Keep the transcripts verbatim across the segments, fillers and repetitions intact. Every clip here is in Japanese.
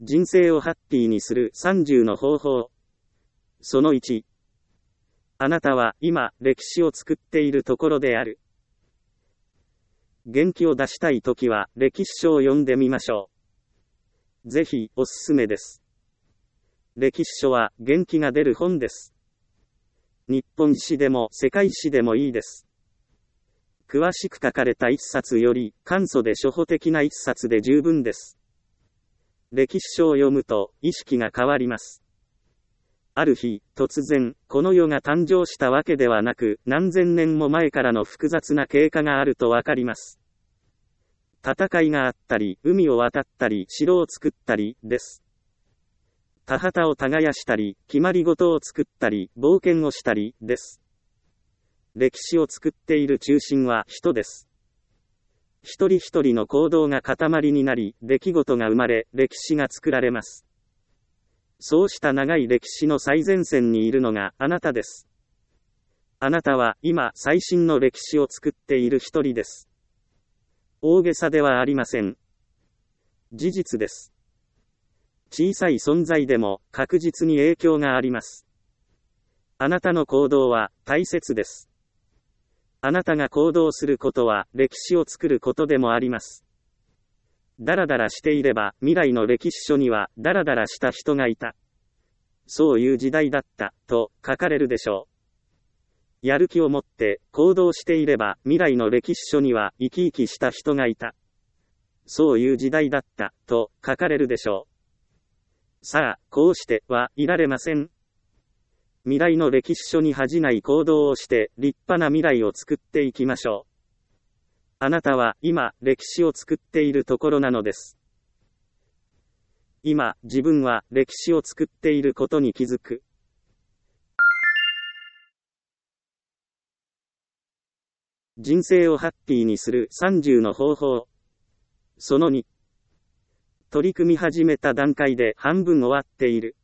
人生をハッピーにするさんじゅうの方法。そのいち。あなたは今、歴史を作っているところである。元気を出したいときは、歴史書を読んでみましょう。ぜひ、おすすめです。歴史書は、元気が出る本です。日本史でも世界史でもいいです。詳しく書かれた一冊より、簡素で初歩的な一冊で十分です。歴史書を読むと、意識が変わります。ある日、突然、この世が誕生したわけではなく、何千年も前からの複雑な経過があるとわかります。戦いがあったり、海を渡ったり、城を作ったり、です。田畑を耕したり、決まり事を作ったり、冒険をしたり、です。歴史を作っている中心は人です。一人一人の行動が塊になり、出来事が生まれ、歴史が作られます。そうした長い歴史の最前線にいるのがあなたです。あなたは今最新の歴史を作っている一人です。大げさではありません。事実です。小さい存在でも確実に影響があります。あなたの行動は大切です。あなたが行動することは歴史を作ることでもあります。ダラダラしていれば未来の歴史書にはダラダラした人がいた。そういう時代だった、と書かれるでしょう。やる気を持って行動していれば未来の歴史書には生き生きした人がいた。そういう時代だった、と書かれるでしょう。さあ、こうしてはいられません。未来の歴史書に恥じない行動をして立派な未来を作っていきましょう。あなたは今歴史を作っているところなのです。今自分は歴史を作っていることに気づく。人生をハッピーにするさんじゅうの方法。そのに。取り組み始めた段階で半分終わっている。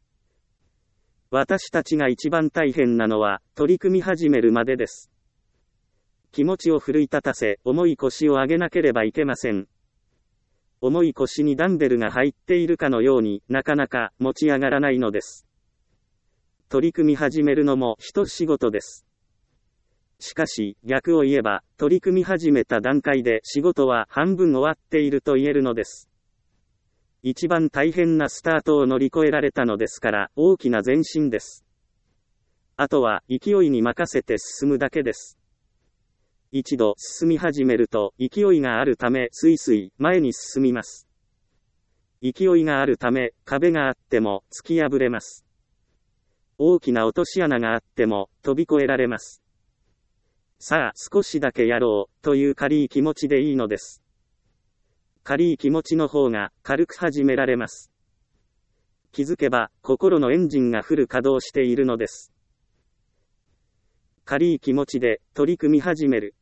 私たちが一番大変なのは取り組み始めるまでです。気持ちを奮い立たせ、重い腰を上げなければいけません。重い腰にダンベルが入っているかのようになかなか持ち上がらないのです。取り組み始めるのも一仕事です。しかし、逆を言えば、取り組み始めた段階で仕事は半分終わっていると言えるのです。一番大変なスタートを乗り越えられたのですから、大きな前進です。あとは、勢いに任せて進むだけです。一度進み始めると、勢いがあるため、スイスイ前に進みます。勢いがあるため、壁があっても突き破れます。大きな落とし穴があっても飛び越えられます。さあ、少しだけやろう、という軽い気持ちでいいのです。軽い気持ちの方が軽く始められます。気づけば、心のエンジンがフル稼働しているのです。軽い気持ちで取り組み始める。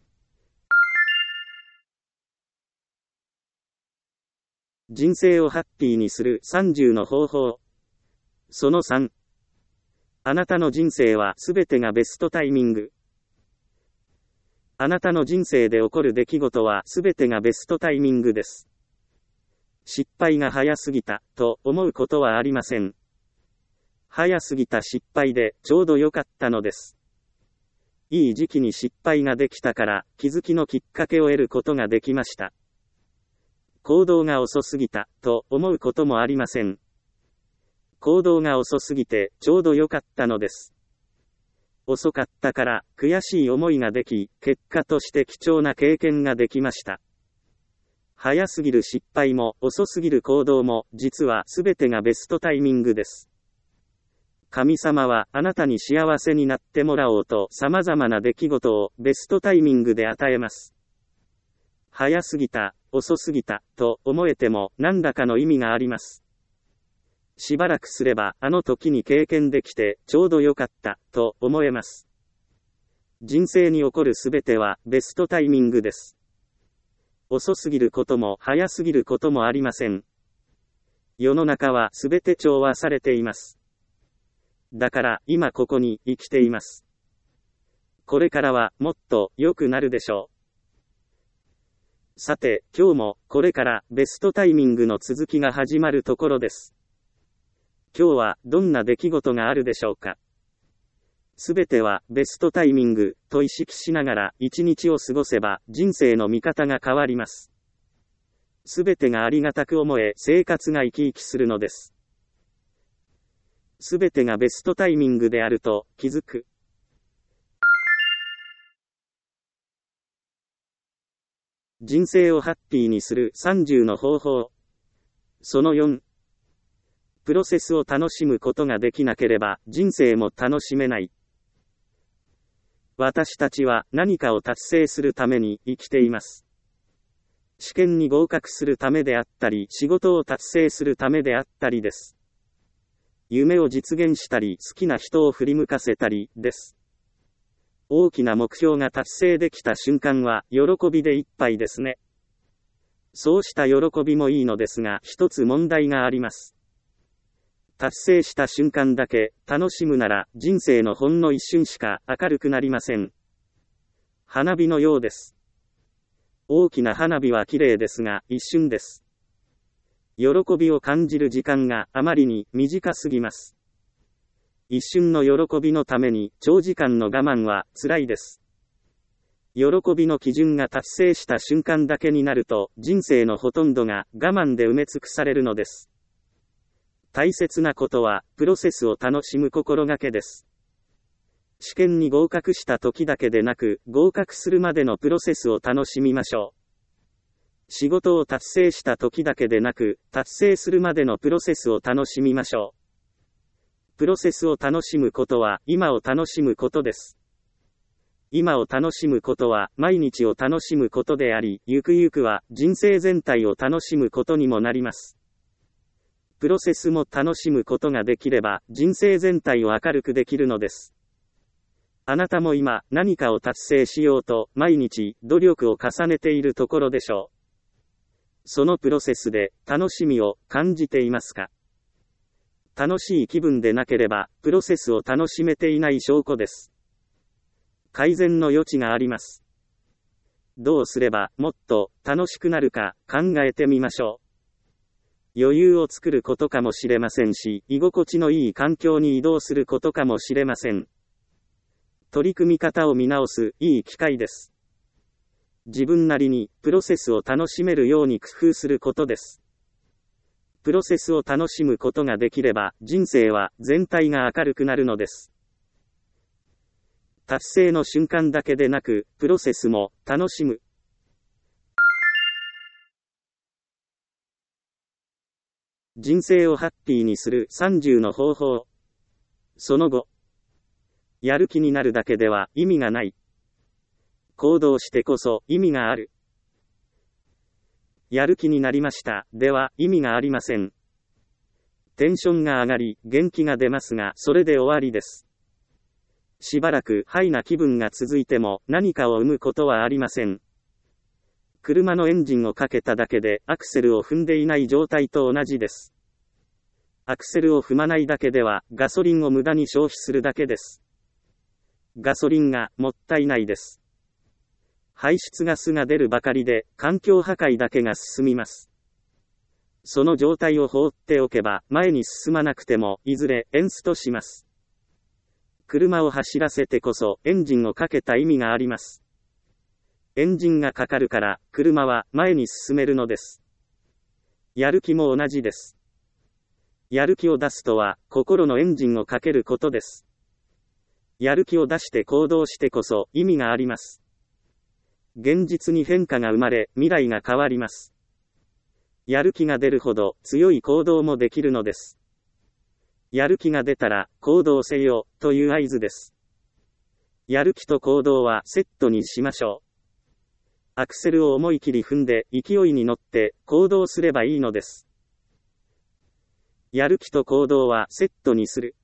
人生をハッピーにするさんじゅうの方法。そのさん。あなたの人生はすべてがベストタイミング。あなたの人生で起こる出来事はすべてがベストタイミングです。失敗が早すぎた、と思うことはありません。早すぎた失敗でちょうど良かったのです。いい時期に失敗ができたから気づきのきっかけを得ることができました。行動が遅すぎた、と思うこともありません。行動が遅すぎてちょうど良かったのです。遅かったから悔しい思いができ、結果として貴重な経験ができました。早すぎる失敗も遅すぎる行動も実はすべてがベストタイミングです。神様はあなたに幸せになってもらおうと様々な出来事をベストタイミングで与えます。早すぎた、遅すぎた、と思えても何らかの意味があります。しばらくすればあの時に経験できてちょうど良かった、と思えます。人生に起こるすべてはベストタイミングです。遅すぎることも早すぎることもありません。世の中はすべて調和されています。だから今ここに生きています。これからはもっと良くなるでしょう。 さて、今日も、これから、ベストタイミングの続きが始まるところです。今日は、どんな出来事があるでしょうか。すべては、ベストタイミング、と意識しながら、一日を過ごせば、人生の見方が変わります。すべてがありがたく思え、生活が生き生きするのです。すべてがベストタイミングであると、気づく。人生をハッピーにするさんじゅうの方法。そのよん。プロセスを楽しむことができなければ人生も楽しめない。私たちは何かを達成するために生きています。試験に合格するためであったり、仕事を達成するためであったりです。夢を実現したり、好きな人を振り向かせたりです。大きな目標が達成できた瞬間は、喜びでいっぱいですね。そうした喜びもいいのですが、一つ問題があります。達成した瞬間だけ、楽しむなら、人生のほんの一瞬しか明るくなりません。花火のようです。大きな花火は綺麗ですが、一瞬です。喜びを感じる時間があまりに短すぎます。一瞬の喜びのために長時間の我慢は辛いです。喜びの基準が達成した瞬間だけになると人生のほとんどが我慢で埋め尽くされるのです。大切なことはプロセスを楽しむ心がけです。試験に合格した時だけでなく合格するまでのプロセスを楽しみましょう。仕事を達成した時だけでなく達成するまでのプロセスを楽しみましょう。プロセスを楽しむことは今を楽しむことです。今を楽しむことは毎日を楽しむことであり、ゆくゆくは人生全体を楽しむことにもなります。プロセスも楽しむことができれば人生全体を明るくできるのです。あなたも今何かを達成しようと毎日努力を重ねているところでしょう。そのプロセスで楽しみを感じていますか？楽しい気分でなければ、プロセスを楽しめていない証拠です。改善の余地があります。どうすればもっと楽しくなるか考えてみましょう。余裕を作ることかもしれませんし、居心地のいい環境に移動することかもしれません。取り組み方を見直すいい機会です。自分なりにプロセスを楽しめるように工夫することです。プロセスを楽しむことができれば、人生は全体が明るくなるのです。達成の瞬間だけでなく、プロセスも楽しむ。人生をハッピーにするさんじゅうの方法。その後、やる気になるだけでは意味がない。行動してこそ意味がある。やる気になりました。では、意味がありません。テンションが上がり、元気が出ますが、それで終わりです。しばらくハイな気分が続いても、何かを生むことはありません。車のエンジンをかけただけで、アクセルを踏んでいない状態と同じです。アクセルを踏まないだけでは、ガソリンを無駄に消費するだけです。ガソリンがもったいないです。排出ガスが出るばかりで、環境破壊だけが進みます。その状態を放っておけば、前に進まなくても、いずれ、エンストします。車を走らせてこそ、エンジンをかけた意味があります。エンジンがかかるから、車は前に進めるのです。やる気も同じです。やる気を出すとは、心のエンジンをかけることです。やる気を出して行動してこそ、意味があります。現実に変化が生まれ、未来が変わります。やる気が出るほど強い行動もできるのです。やる気が出たら行動せよという合図です。やる気と行動はセットにしましょう。アクセルを思い切り踏んで勢いに乗って行動すればいいのです。やる気と行動はセットにする。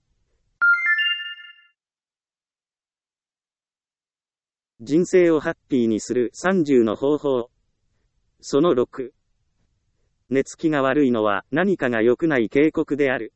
人生をハッピーにするさんじゅうの方法。そのろく。寝つきが悪いのは何かが良くない警告である。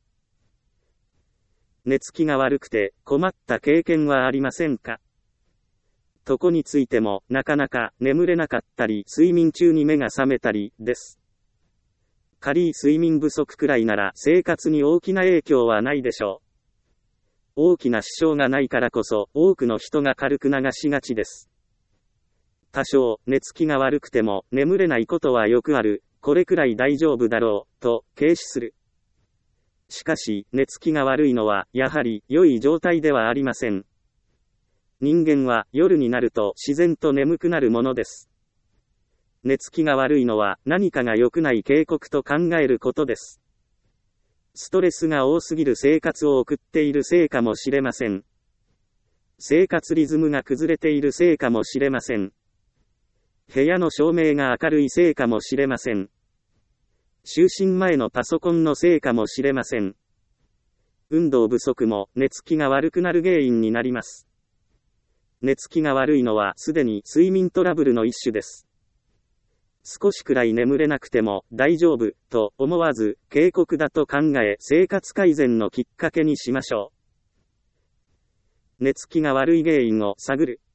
寝つきが悪くて困った経験はありませんか？ 床についてもなかなか眠れなかったり睡眠中に目が覚めたりです。軽い睡眠不足くらいなら生活に大きな影響はないでしょう。大きな支障がないからこそ多くの人が軽く流しがちです。多少寝つきが悪くても眠れないことはよくある、これくらい大丈夫だろう、と軽視する。しかし寝つきが悪いのはやはり良い状態ではありません。人間は夜になると自然と眠くなるものです。寝つきが悪いのは何かが良くない警告と考えることです。ストレスが多すぎる生活を送っているせいかもしれません。生活リズムが崩れているせいかもしれません。部屋の照明が明るいせいかもしれません。就寝前のパソコンのせいかもしれません。運動不足も寝つきが悪くなる原因になります。寝つきが悪いのはすでに睡眠トラブルの一種です。少しくらい眠れなくても大丈夫と思わず警告だと考え生活改善のきっかけにしましょう。寝つきが悪い原因を探る。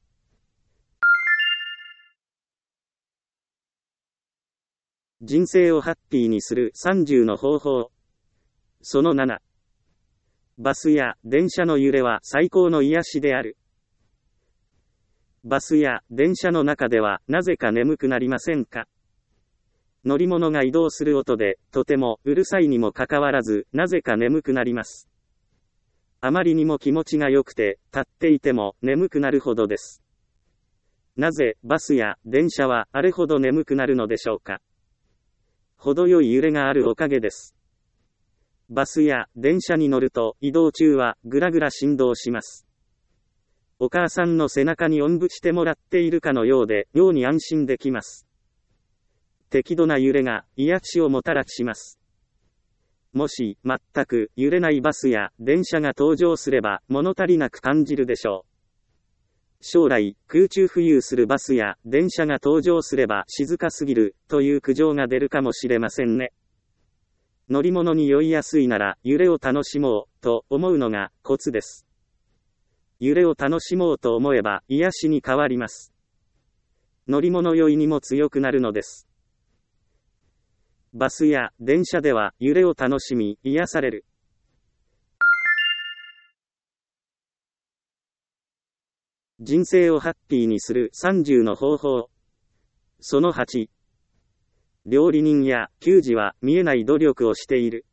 人生をハッピーにするさんじゅうの方法。そのなな。バスや電車の揺れは最高の癒しである。バスや電車の中ではなぜか眠くなりませんか？乗り物が移動する音でとてもうるさいにもかかわらずなぜか眠くなります。あまりにも気持ちが良くて立っていても眠くなるほどです。なぜバスや電車はあれほど眠くなるのでしょうか？程よい揺れがあるおかげです。バスや電車に乗ると移動中はぐらぐら振動します。お母さんの背中におんぶしてもらっているかのようで妙に安心できます。適度な揺れが癒しをもたらします。もし全く揺れないバスや電車が登場すれば物足りなく感じるでしょう。将来空中浮遊するバスや電車が登場すれば静かすぎるという苦情が出るかもしれませんね。乗り物に酔いやすいなら揺れを楽しもうと思うのがコツです。揺れを楽しもうと思えば癒しに変わります。乗り物酔いにも強くなるのです。バスや電車では揺れを楽しみ癒される。人生をハッピーにするさんじゅうの方法。そのはち。料理人や給仕は見えない努力をしている。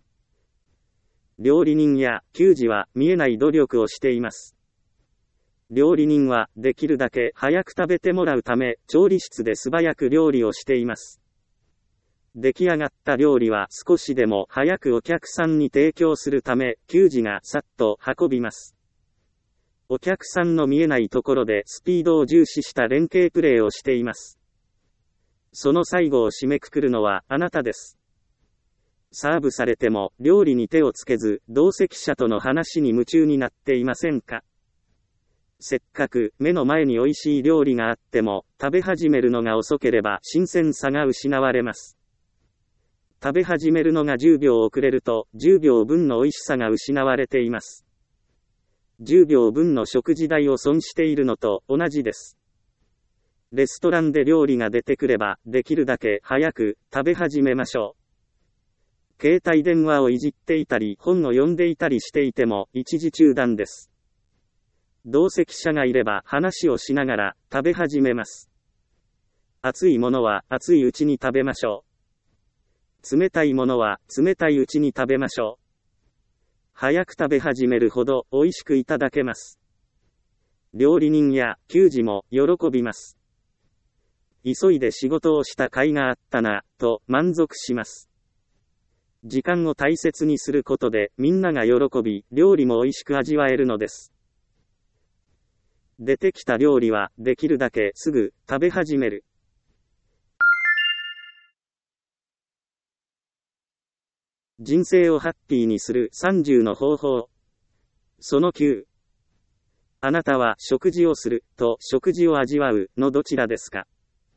料理人や給仕は見えない努力をしています。料理人はできるだけ早く食べてもらうため、調理室で素早く料理をしています。出来上がった料理は少しでも早くお客さんに提供するため、給仕がさっと運びます。お客さんの見えないところでスピードを重視した連携プレーをしています。その最後を締めくくるのはあなたです。サーブされても料理に手をつけず、同席者との話に夢中になっていませんか？せっかく目の前に美味しい料理があっても、食べ始めるのが遅ければ新鮮さが失われます。食べ始めるのがじゅうびょう遅れると、じゅうびょうぶんの美味しさが失われています。じゅうびょうぶんの食事代を損しているのと同じです。レストランで料理が出てくれば、できるだけ早く食べ始めましょう。携帯電話をいじっていたり、本を読んでいたりしていても、一時中断です。同席者がいれば話をしながら食べ始めます。熱いものは熱いうちに食べましょう。冷たいものは冷たいうちに食べましょう。早く食べ始めるほど美味しくいただけます。料理人や給仕も喜びます。急いで仕事をした甲斐があったな、と満足します。時間を大切にすることでみんなが喜び、料理も美味しく味わえるのです。出てきた料理はできるだけすぐ食べ始める。人生をハッピーにするさんじゅうの方法。そのきゅう。あなたは食事をすると食事を味わうのどちらですか？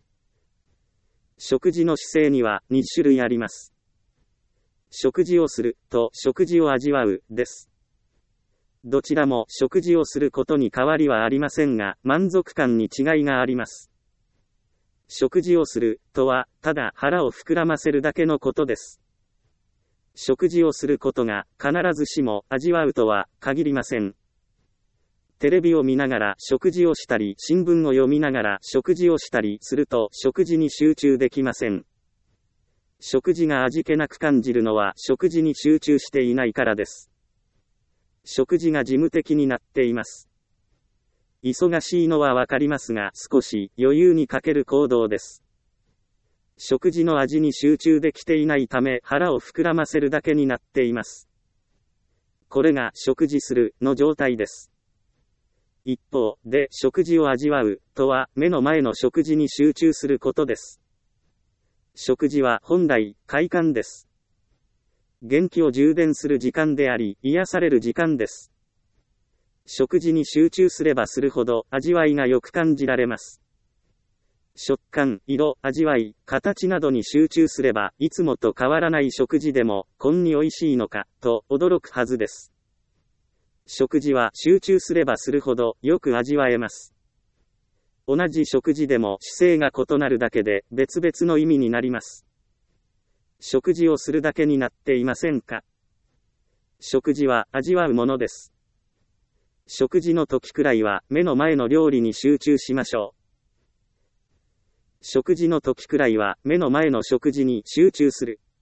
食事の姿勢にはに種類あります。食事をすると食事を味わうです。 どちらも食事をすることに変わりはありませんが、満足感に違いがあります。食事をするとは、ただ腹を膨らませるだけのことです。食事をすることが必ずしも味わうとは限りません。テレビを見ながら食事をしたり、新聞を読みながら食事をしたりすると食事に集中できません。食事が味気なく感じるのは食事に集中していないからです。食事が事務的になっています。忙しいのはわかりますが、少し余裕に欠ける行動です。食事の味に集中できていないため、腹を膨らませるだけになっています。これが食事するの状態です。一方で、食事を味わうとは、目の前の食事に集中することです。食事は本来、快感です。元気を充電する時間であり、癒される時間です。食事に集中すればするほど味わいがよく感じられます。食感、色、味わい、形などに集中すれば、いつもと変わらない食事でも、こんに美味しいのか、と驚くはずです。食事は集中すればするほどよく味わえます。同じ食事でも姿勢が異なるだけで別々の意味になります。食事をするだけになっていませんか？食事は味わうものです。食事の時くらいは目の前の料理に集中しましょう。食事の時くらいは目の前の食事に集中する。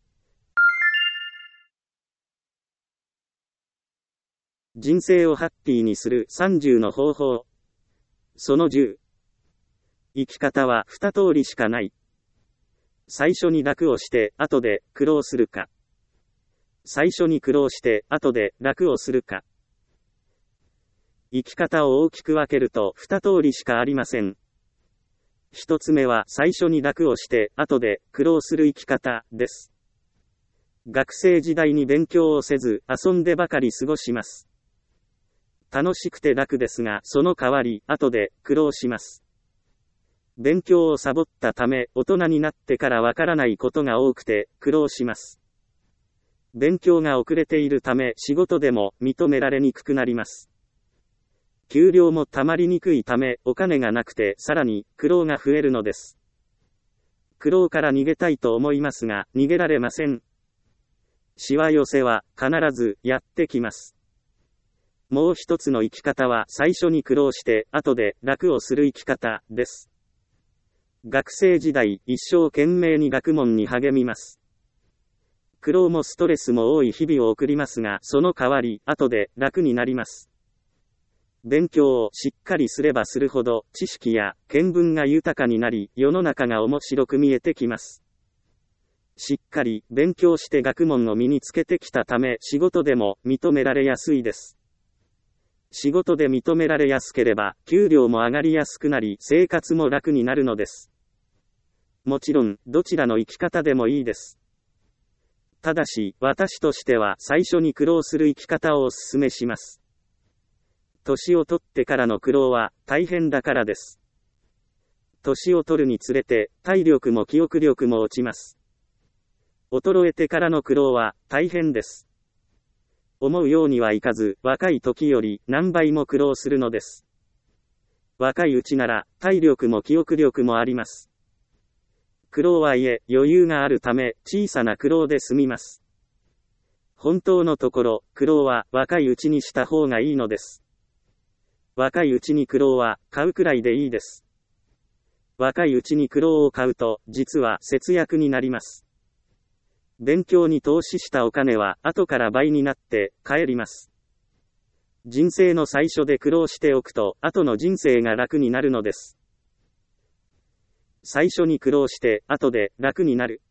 人生をハッピーにするさんじゅうの方法。そのじゅう。生き方はに通りしかない。最初に楽をして後で苦労するか。最初に苦労して後で楽をするか。生き方を大きく分けるとに通りしかありません。一つ目は最初に楽をして後で苦労する生き方です。学生時代に勉強をせず遊んでばかり過ごします。楽しくて楽ですが、その代わり後で苦労します。勉強をサボったため、大人になってからわからないことが多くて苦労します。勉強が遅れているため、仕事でも認められにくくなります。給料もたまりにくいため、お金がなくてさらに苦労が増えるのです。苦労から逃げたいと思いますが、逃げられません。しわ寄せは必ずやってきます。もう一つの生き方は最初に苦労して後で楽をする生き方です。学生時代、一生懸命に学問に励みます。苦労もストレスも多い日々を送りますが、その代わり後で楽になります。勉強をしっかりすればするほど、知識や見聞が豊かになり、世の中が面白く見えてきます。しっかり勉強して学問を身につけてきたため、仕事でも認められやすいです。仕事で認められやすければ、給料も上がりやすくなり、生活も楽になるのです。もちろん、どちらの生き方でもいいです。ただし、私としては最初に苦労する生き方をお勧めします。年を取ってからの苦労は大変だからです。年を取るにつれて体力も記憶力も落ちます。衰えてからの苦労は大変です。思うようにはいかず、若い時より何倍も苦労するのです。若いうちなら体力も記憶力もあります。苦労はいえ余裕があるため小さな苦労で済みます。本当のところ、苦労は若いうちにした方がいいのです。若いうちに苦労は買うくらいでいいです。若いうちに苦労を買うと実は節約になります。勉強に投資したお金は後から倍になって返ります。人生の最初で苦労しておくと後の人生が楽になるのです。最初に苦労して後で楽になる。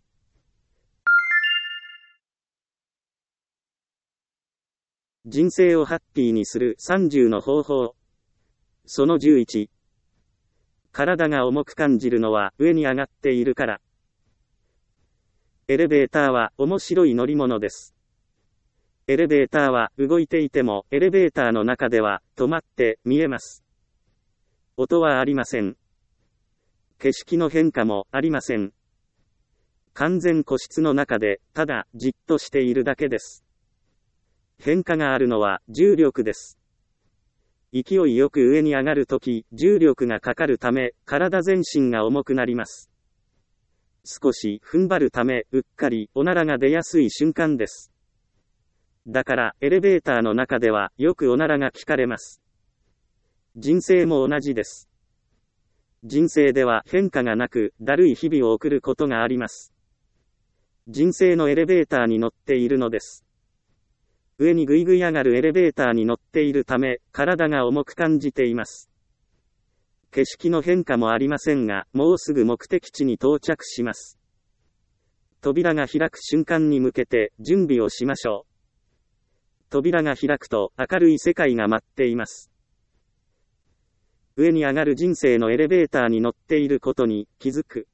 人生をハッピーにするさんじゅうの方法。そのじゅういち。体が重く感じるのは上に上がっているから。エレベーターは面白い乗り物です。エレベーターは動いていてもエレベーターの中では止まって見えます。音はありません。景色の変化もありません。完全個室の中でただじっとしているだけです。 変化があるのは重力です。勢いよく上に上がるとき、重力がかかるため、体全身が重くなります。少し踏ん張るため、うっかりおならが出やすい瞬間です。だから、エレベーターの中では、よくおならが聞かれます。人生も同じです。人生では変化がなく、だるい日々を送ることがあります。人生のエレベーターに乗っているのです。上にぐいぐい上がるエレベーターに乗っているため、体が重く感じています。景色の変化もありませんが、もうすぐ目的地に到着します。扉が開く瞬間に向けて準備をしましょう。扉が開くと明るい世界が待っています。上に上がる人生のエレベーターに乗っていることに気づく。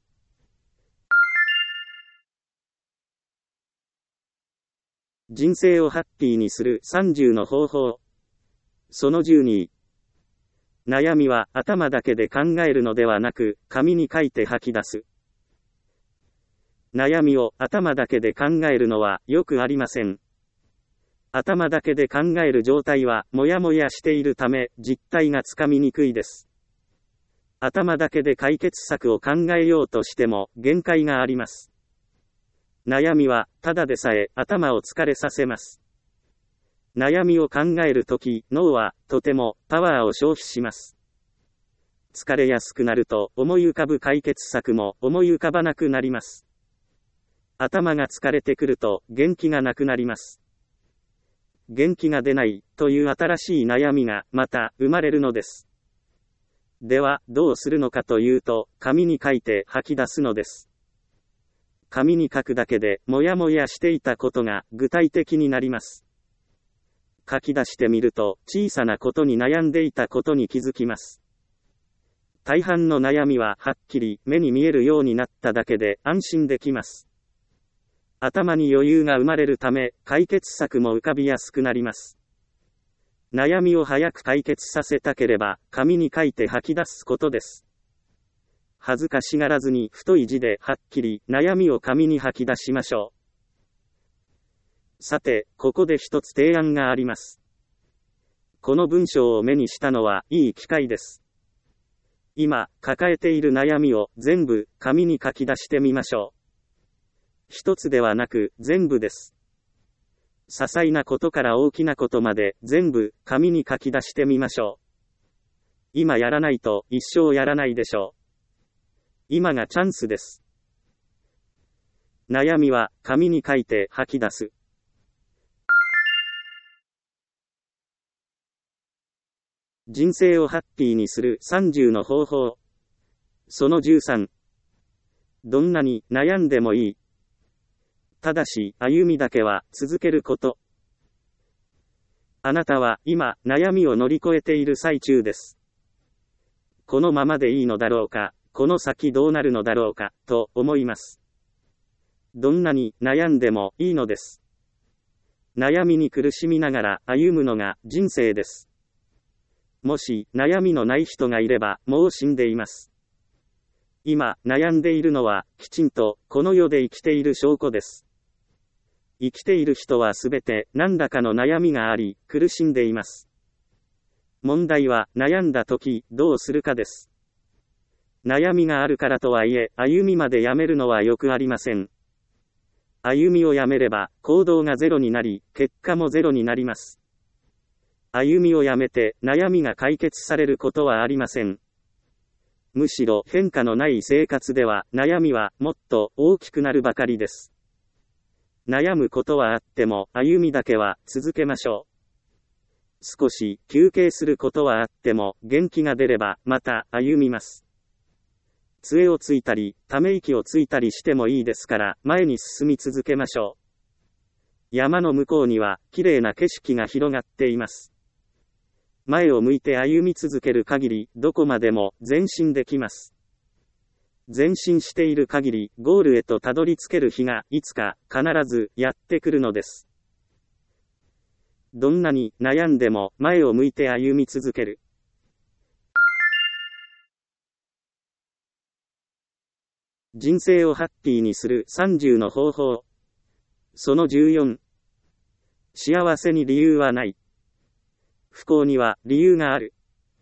人生をハッピーにするさんじゅうの方法。そのじゅうに。悩みは頭だけで考えるのではなく、紙に書いて吐き出す。悩みを頭だけで考えるのはよくありません。頭だけで考える状態はもやもやしているため、実態がつかみにくいです。頭だけで解決策を考えようとしても限界があります。悩みはただでさえ頭を疲れさせます。悩みを考えるとき、脳はとてもパワーを消費します。疲れやすくなると思い浮かぶ解決策も思い浮かばなくなります。頭が疲れてくると元気がなくなります。元気が出ないという新しい悩みがまた生まれるのです。ではどうするのかというと、紙に書いて吐き出すのです。紙に書くだけでもやもやしていたことが具体的になります。書き出してみると小さなことに悩んでいたことに気づきます。大半の悩みははっきり目に見えるようになっただけで安心できます。頭に余裕が生まれるため、解決策も浮かびやすくなります。悩みを早く解決させたければ、紙に書いて吐き出すことです。恥ずかしがらずに太い字ではっきり悩みを紙に吐き出しましょう。さて、ここで一つ提案があります。この文章を目にしたのはいい機会です。今、抱えている悩みを全部紙に書き出してみましょう。一つではなく全部です。些細なことから大きなことまで全部紙に書き出してみましょう。今やらないと一生やらないでしょう。今がチャンスです。悩みは紙に書いて吐き出す。人生をハッピーにするさんじゅうの方法。そのじゅうさん。どんなに悩んでもいい。ただし、歩みだけは続けること。あなたは今、悩みを乗り越えている最中です。このままでいいのだろうか、この先どうなるのだろうか、と思います。どんなに悩んでもいいのです。悩みに苦しみながら歩むのが人生です。もし悩みのない人がいれば、もう死んでいます。今、悩んでいるのは、きちんとこの世で生きている証拠です。生きている人はすべて何らかの悩みがあり、苦しんでいます。問題は悩んだ時どうするかです。悩みがあるからとはいえ、歩みまでやめるのはよくありません。歩みをやめれば行動がゼロになり、結果もゼロになります。歩みをやめて悩みが解決されることはありません。むしろ変化のない生活では悩みはもっと大きくなるばかりです。悩むことはあっても歩みだけは続けましょう。少し休憩することはあっても元気が出ればまた歩みます。杖をついたりため息をついたりしてもいいですから前に進み続けましょう。山の向こうには綺麗な景色が広がっています。前を向いて歩み続ける限りどこまでも前進できます。前進している限りゴールへとたどり着ける日がいつか必ずやってくるのです。どんなに悩んでも前を向いて歩み続ける。人生をハッピーにするさんじゅうの方法。そのじゅうよん。 幸せに理由はない。不幸には理由がある。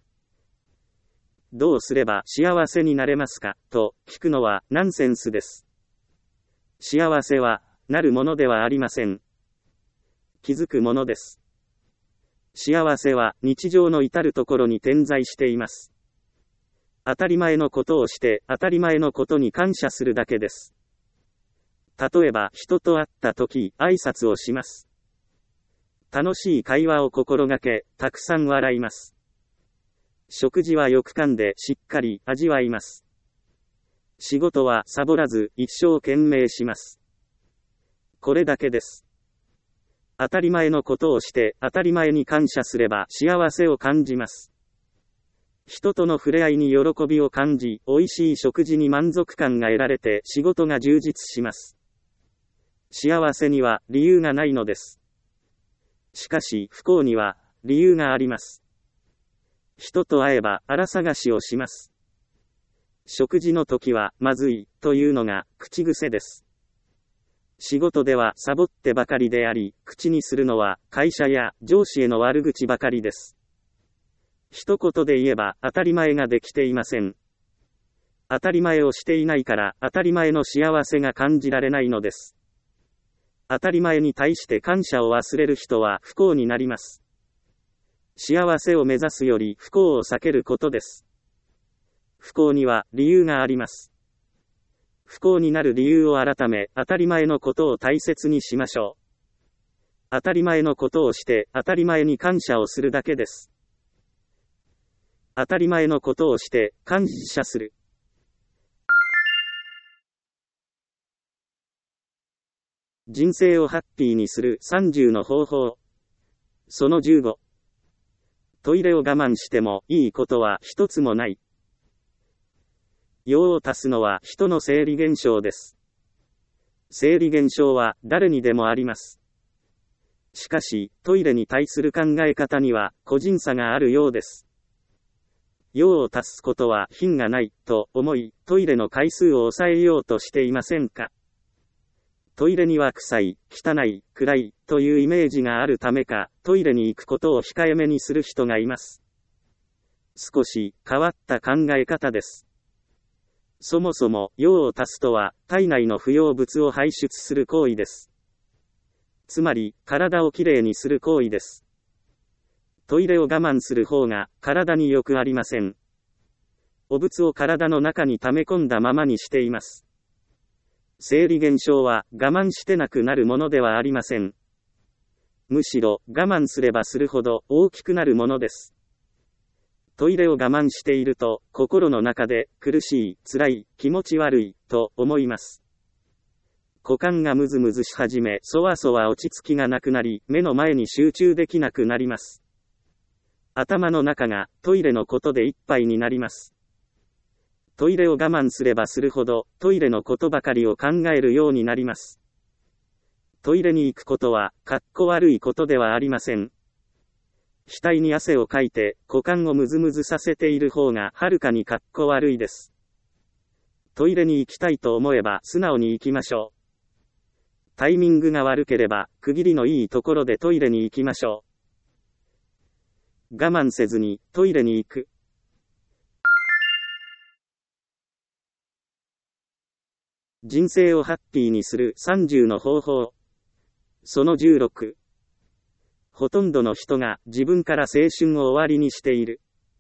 どうすれば幸せになれますかと聞くのはナンセンスです。幸せはなるものではありません。気づくものです。幸せは日常の至るところに点在しています。当たり前のことをして当たり前のことに感謝するだけです。例えば人と会った時挨拶をします。楽しい会話を心がけ、たくさん笑います。食事はよく噛んでしっかり味わいます。仕事はサボらず一生懸命します。これだけです。当たり前のことをして当たり前に感謝すれば幸せを感じます。人との触れ合いに喜びを感じ、美味しい食事に満足感が得られて仕事が充実します。幸せには理由がないのです。しかし不幸には理由があります。人と会えば荒探しをします。食事の時はまずいというのが口癖です。仕事ではサボってばかりであり、口にするのは会社や上司への悪口ばかりです。一言で言えば当たり前ができていません。当たり前をしていないから当たり前の幸せが感じられないのです。当たり前に対して感謝を忘れる人は不幸になります。幸せを目指すより不幸を避けることです。不幸には理由があります。不幸になる理由を改め、当たり前のことを大切にしましょう。当たり前のことをして当たり前に感謝をするだけです。当たり前のことをして感謝する。人生をハッピーにするさんじゅうの方法。そのじゅうご。トイレを我慢してもいいことは一つもない。用を足すのは人の生理現象です。生理現象は誰にでもあります。しかし、トイレに対する考え方には個人差があるようです。用を足すことは品がないと思い、トイレの回数を抑えようとしていませんか？トイレには臭い、汚い、暗いというイメージがあるためか、トイレに行くことを控えめにする人がいます。少し変わった考え方です。そもそも用を足すとは体内の不要物を排出する行為です。つまり体をきれいにする行為です。トイレを我慢する方が体によくありません。汚物を体の中に溜め込んだままにしています。生理現象は我慢してなくなるものではありません。むしろ我慢すればするほど大きくなるものです。トイレを我慢していると心の中で苦しい、辛い、気持ち悪いと思います。股間がムズムズし始め、そわそわ落ち着きがなくなり、目の前に集中できなくなります。頭の中がトイレのことでいっぱいになります。トイレを我慢すればするほど、トイレのことばかりを考えるようになります。トイレに行くことは、かっこ悪いことではありません。額に汗をかいて、股間をムズムズさせている方がはるかにかっこ悪いです。トイレに行きたいと思えば素直に行きましょう。タイミングが悪ければ、区切りのいいところでトイレに行きましょう。我慢せずにトイレに行く。人生をハッピーにするさんじゅうの方法。そのじゅうろく。ほとんどの人が自分から青春を終わりにしている。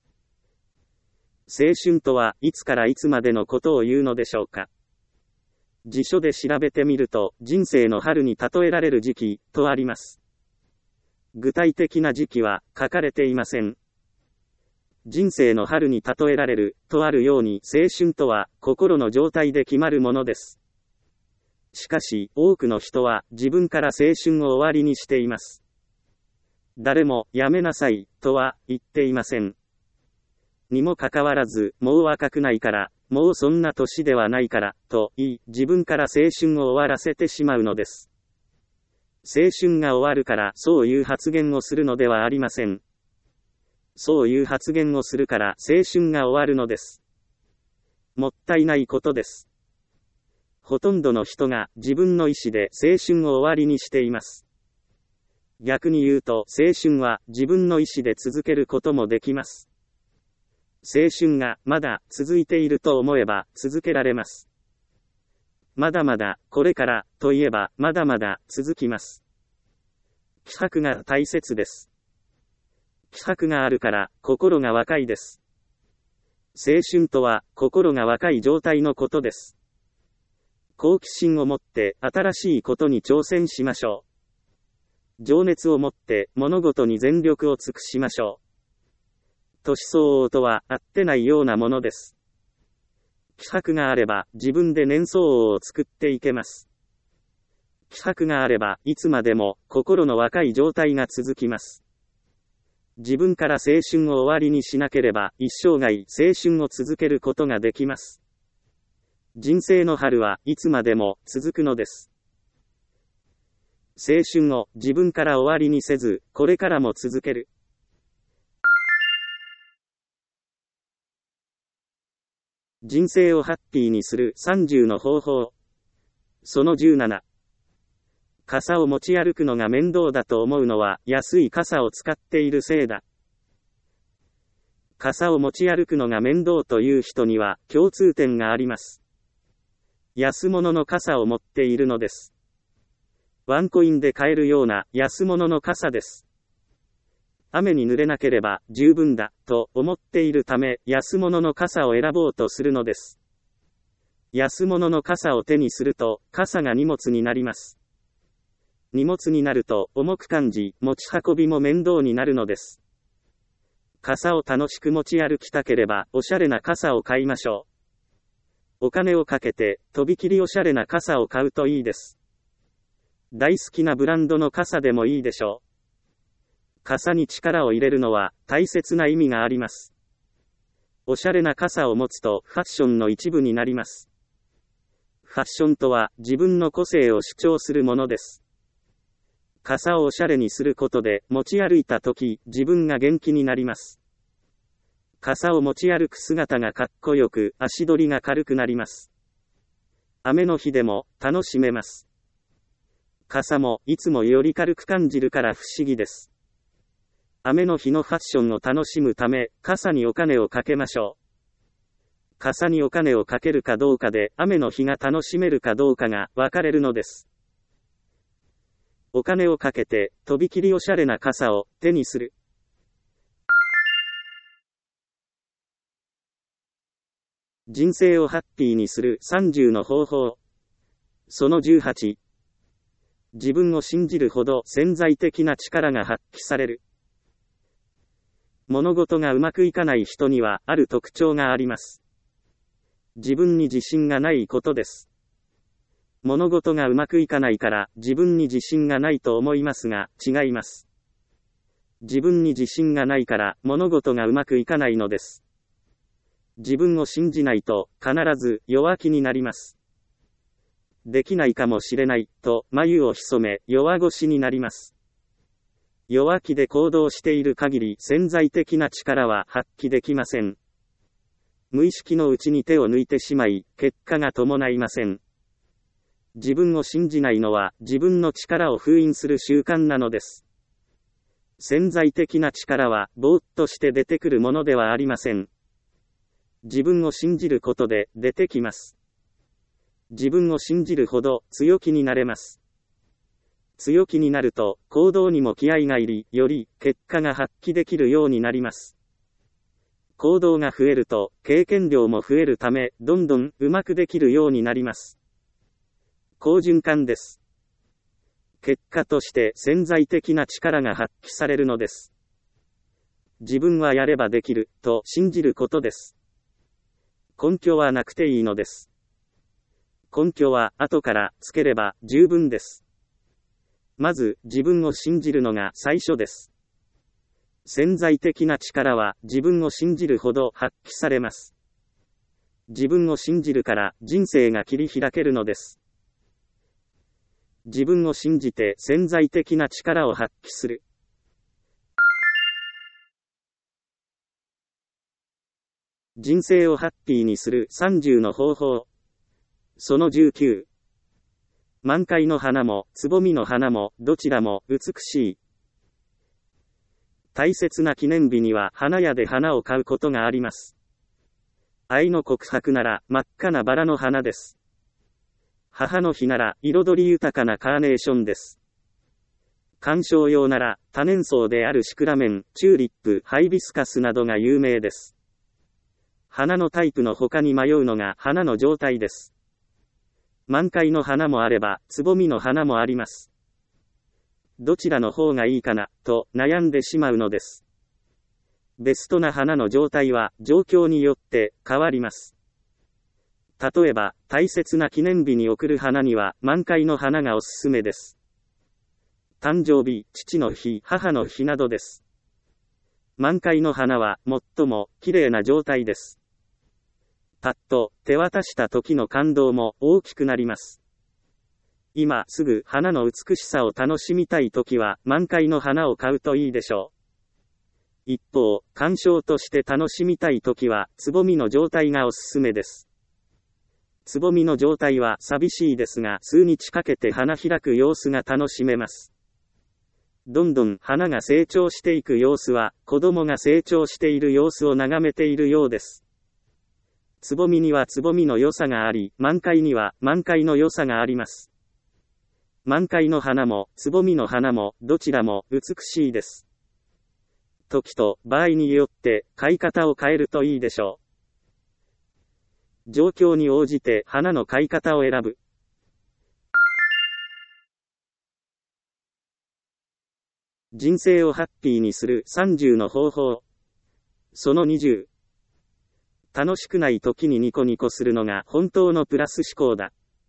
青春とはいつからいつまでのことを言うのでしょうか。辞書で調べてみると、人生の春に例えられる時期とあります。具体的な時期は書かれていません。人生の春に例えられるとあるように、青春とは心の状態で決まるものです。しかし多くの人は自分から青春を終わりにしています。誰もやめなさいとは言っていません。にもかかわらず、もう若くないから、もうそんな年ではないからと言い、自分から青春を終わらせてしまうのです。青春が終わるからそういう発言をするのではありません。そういう発言をするから青春が終わるのです。もったいないことです。ほとんどの人が自分の意思で青春を終わりにしています。 逆に言うと、青春は自分の意思で続けることもできます。青春がまだ続いていると思えば続けられます。まだまだこれからといえばまだまだ続きます。気迫が大切です。気迫があるから心が若いです。青春とは心が若い状態のことです。好奇心を持って新しいことに挑戦しましょう。情熱を持って物事に全力を尽くしましょう。年相応とは合ってないようなものです。気迫があれば自分で年相応を作っていけます。気迫があればいつまでも心の若い状態が続きます。自分から青春を終わりにしなければ一生涯青春を続けることができます。人生の春はいつまでも続くのです。青春を自分から終わりにせず、これからも続ける。人生をハッピーにするさんじゅうの方法。そのじゅうなな。傘を持ち歩くのが面倒だと思うのは安い傘を使っているせいだ。傘を持ち歩くのが面倒という人には共通点があります。安物の傘を持っているのです。ワンコインで買えるような安物の傘です。雨に濡れなければ十分だと思っているため安物の傘を選ぼうとするのです。安物の傘を手にすると傘が荷物になります。荷物になると重く感じ持ち運びも面倒になるのです。傘を楽しく持ち歩きたければおしゃれな傘を買いましょう。お金をかけてとびきりおしゃれな傘を買うといいです。大好きなブランドの傘でもいいでしょう。傘に力を入れるのは大切な意味があります。おしゃれな傘を持つとファッションの一部になります。ファッションとは自分の個性を主張するものです。傘をおしゃれにすることで持ち歩いたとき自分が元気になります。傘を持ち歩く姿がかっこよく足取りが軽くなります。雨の日でも楽しめます。傘もいつもより軽く感じるから不思議です。雨の日のファッションを楽しむため傘にお金をかけましょう。傘にお金をかけるかどうかで雨の日が楽しめるかどうかが分かれるのです。お金をかけてとびきりおしゃれな傘を手にする。人生をハッピーにするさんじゅうの方法。そのじゅうはち。自分を信じるほど潜在的な力が発揮される。物事がうまくいかない人にはある特徴があります。自分に自信がないことです。物事がうまくいかないから自分に自信がないと思いますが、違います。自分に自信がないから物事がうまくいかないのです。自分を信じないと必ず弱気になります。できないかもしれないと眉を潜め弱腰になります。弱気で行動している限り潜在的な力は発揮できません。無意識のうちに手を抜いてしまい、結果が伴いません。自分を信じないのは自分の力を封印する習慣なのです。潜在的な力はぼーっとして出てくるものではありません。自分を信じることで出てきます。自分を信じるほど強気になれます。強気になると行動にも気合が入り、より結果が発揮できるようになります。行動が増えると経験量も増えるため、どんどんうまくできるようになります。好循環です。結果として潜在的な力が発揮されるのです。自分はやればできると信じることです。根拠はなくていいのです。根拠は後からつければ十分です。まず自分を信じるのが最初です。潜在的な力は自分を信じるほど発揮されます。自分を信じるから人生が切り開けるのです。自分を信じて潜在的な力を発揮する。人生をハッピーにするさんじゅうの方法。そのじゅうきゅう。満開の花もつぼみの花もどちらも美しい。 大切な記念日には花屋で花を買うことがあります。愛の告白なら真っ赤なバラの花です。母の日なら彩り豊かなカーネーションです。観賞用なら多年草であるシクラメン、チューリップ、ハイビスカスなどが有名です。花のタイプの他に迷うのが花の状態です。満開の花もあれば、つぼみの花もあります。どちらの方がいいかな、と悩んでしまうのです。ベストな花の状態は状況によって変わります。例えば、大切な記念日に贈る花には満開の花がおすすめです。誕生日、父の日、母の日などです。満開の花は最も綺麗な状態です。パッと手渡した時の感動も大きくなります。今すぐ花の美しさを楽しみたい時は満開の花を買うといいでしょう。一方、鑑賞として楽しみたい時はつぼみの状態がおすすめです。つぼみの状態は寂しいですが数日かけて花開く様子が楽しめます。どんどん花が成長していく様子は子供が成長している様子を眺めているようです。つぼみにはつぼみの良さがあり、満開には満開の良さがあります。満開の花もつぼみの花もどちらも美しいです。時と場合によって買い方を変えるといいでしょう。状況に応じて花の買い方を選ぶ。人生をハッピーにするさんじゅうの方法。そのにじゅう。楽しくない時にニコニコするのが本当のプラス思考だ。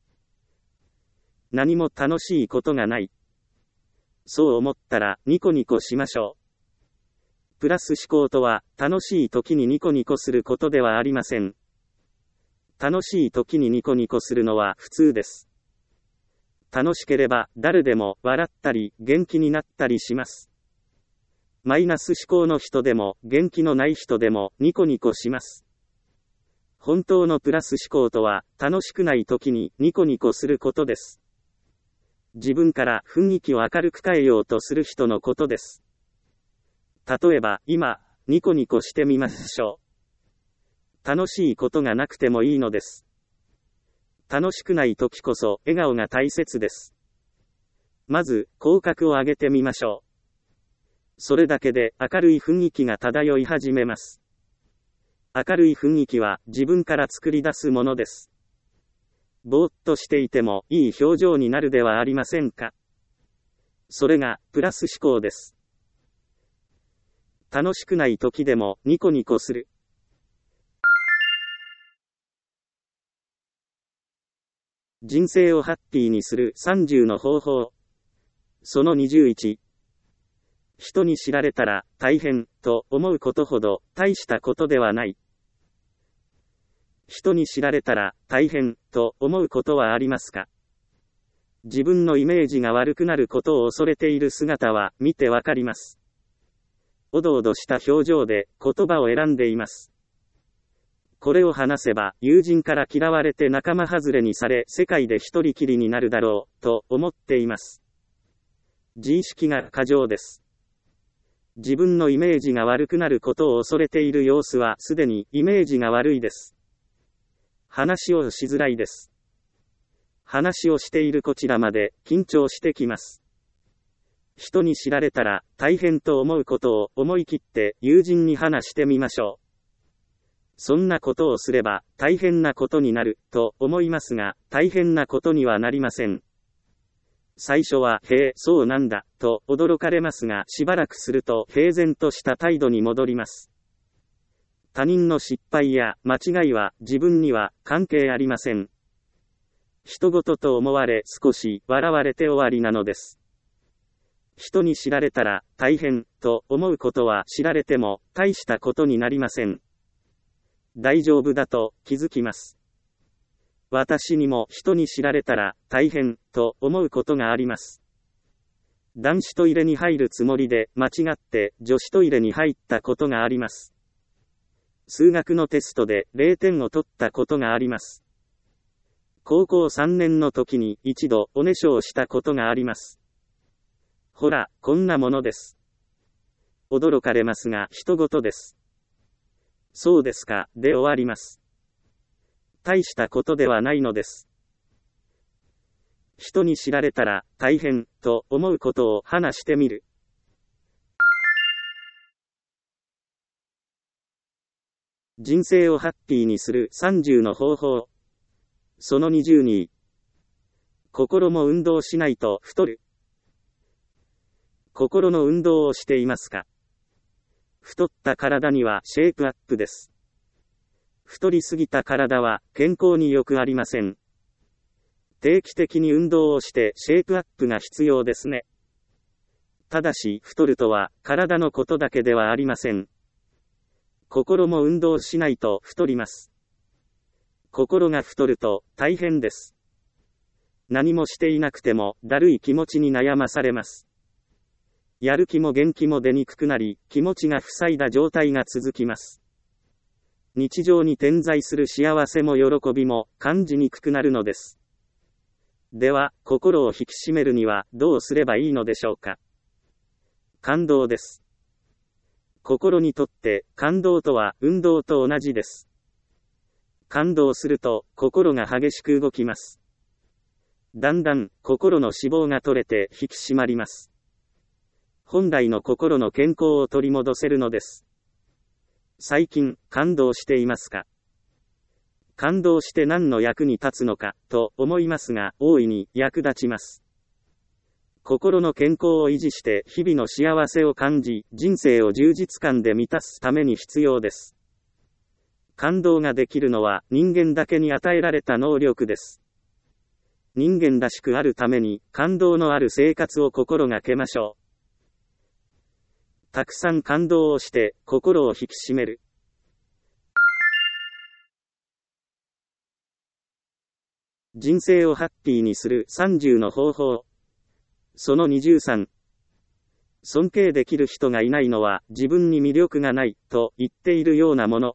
何も楽しいことがない。そう思ったらニコニコしましょう。プラス思考とは楽しい時にニコニコすることではありません。楽しい時にニコニコするのは普通です。楽しければ誰でも笑ったり元気になったりします。マイナス思考の人でも元気のない人でもニコニコします。本当のプラス思考とは楽しくない時にニコニコすることです。自分から雰囲気を明るく変えようとする人のことです。例えば今ニコニコしてみましょう。楽しいことがなくてもいいのです。楽しくない時こそ笑顔が大切です。まず口角を上げてみましょう。それだけで明るい雰囲気が漂い始めます。明るい雰囲気は自分から作り出すものです。ぼーっとしていてもいい表情になるではありませんか。それがプラス思考です。楽しくない時でもニコニコする。人生をハッピーにするさんじゅうの方法。そのにじゅういち。人に知られたら大変と思うことほど大したことではない。人に知られたら大変と思うことはありますか？自分のイメージが悪くなることを恐れている姿は見てわかります。おどおどした表情で言葉を選んでいます。これを話せば友人から嫌われて仲間外れにされ世界で一人きりになるだろうと思っています。自意識が過剰です。自分のイメージが悪くなることを恐れている様子はすでにイメージが悪いです。話をしづらいです。話をしているこちらまで緊張してきます。人に知られたら大変と思うことを思い切って友人に話してみましょう。そんなことをすれば大変なことになると思いますが、大変なことにはなりません。最初は、へえ、そうなんだ、と驚かれますが、しばらくすると平然とした態度に戻ります。他人の失敗や間違いは自分には関係ありません。人事と思われ少し笑われて終わりなのです。人に知られたら大変と思うことは知られても大したことになりません。大丈夫だと気づきます。私にも人に知られたら大変と思うことがあります。男子トイレに入るつもりで間違って女子トイレに入ったことがあります。数学のテストでれいてんを取ったことがあります。高校さんねんの時に一度おねしょをしたことがあります。ほら、こんなものです。 驚かれますが人事です。そうですか、で終わります。大したことではないのです。人に知られたら大変と思うことを話してみる。人生をハッピーにするさんじゅうの方法。そのにじゅうに。心も運動しないと太る。心の運動をしていますか？太った体にはシェイプアップです。太りすぎた体は健康に良くありません。定期的に運動をしてシェイプアップが必要ですね。ただし太るとは体のことだけではありません。心も運動しないと太ります。心が太ると大変です。何もしていなくてもだるい気持ちに悩まされます。やる気も元気も出にくくなり、気持ちが塞いだ状態が続きます。日常に点在する幸せも喜びも感じにくくなるのです。では、心を引き締めるにはどうすればいいのでしょうか。感動です。心にとって感動とは運動と同じです。感動すると心が激しく動きます。だんだん心の脂肪が取れて引き締まります。本来の心の健康を取り戻せるのです。最近、感動していますか？感動して何の役に立つのか、と思いますが、大いに役立ちます。心の健康を維持して日々の幸せを感じ、人生を充実感で満たすために必要です。感動ができるのは人間だけに与えられた能力です。人間らしくあるために、感動のある生活を心がけましょう。たくさん感動をして心を引き締める。人生をハッピーにするさんじゅうの方法。そのにじゅうさん。尊敬できる人がいないのは自分に魅力がないと言っているようなもの。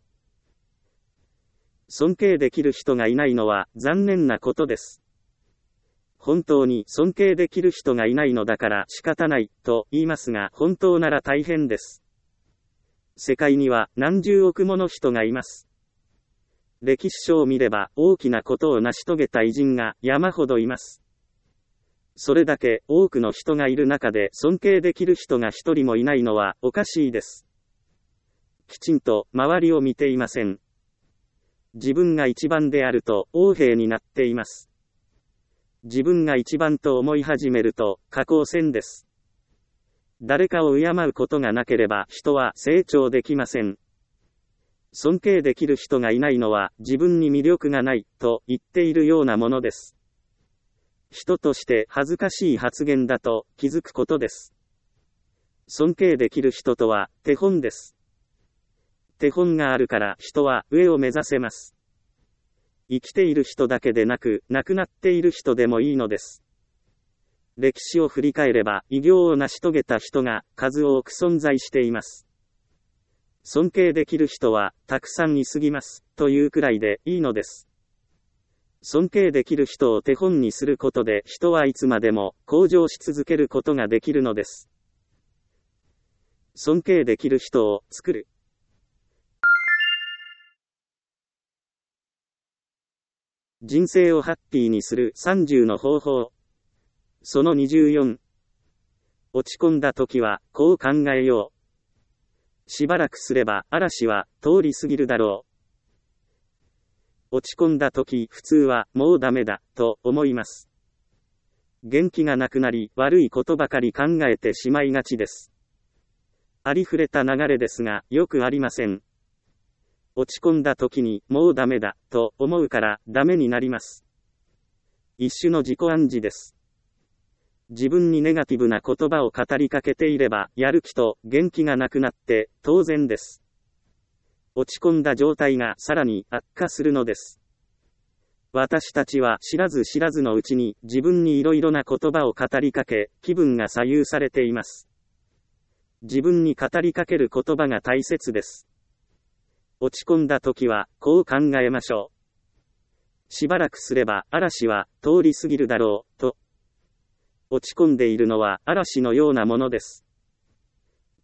尊敬できる人がいないのは残念なことです。本当に尊敬できる人がいないのだから仕方ないと言いますが、本当なら大変です。世界には何十億もの人がいます。歴史書を見れば大きなことを成し遂げた偉人が山ほどいます。それだけ多くの人がいる中で尊敬できる人が一人もいないのはおかしいです。きちんと周りを見ていません。自分が一番であると横柄になっています。自分が一番と思い始めると下降線です。誰かを敬うことがなければ人は成長できません。尊敬できる人がいないのは自分に魅力がないと言っているようなものです。人として恥ずかしい発言だと気づくことです。尊敬できる人とは手本です。手本があるから人は上を目指せます。生きている人だけでなく、亡くなっている人でもいいのです。歴史を振り返れば、偉業を成し遂げた人が数多く存在しています。尊敬できる人は、たくさんいすぎます、というくらいでいいのです。尊敬できる人を手本にすることで、人はいつまでも向上し続けることができるのです。尊敬できる人を作る。人生をハッピーにするさんじゅうの方法。そのにじゅうよん。落ち込んだ時はこう考えよう。しばらくすれば嵐は通り過ぎるだろう。落ち込んだ時、普通はもうダメだと思います。元気がなくなり悪いことばかり考えてしまいがちです。ありふれた流れですがよくありません。落ち込んだ時にもうダメだと思うからダメになります。一種の自己暗示です。自分にネガティブな言葉を語りかけていればやる気と元気がなくなって当然です。落ち込んだ状態がさらに悪化するのです。私たちは知らず知らずのうちに自分にいろいろな言葉を語りかけ、気分が左右されています。自分に語りかける言葉が大切です。落ち込んだ時はこう考えましょう。しばらくすれば嵐は通り過ぎるだろうと。落ち込んでいるのは嵐のようなものです。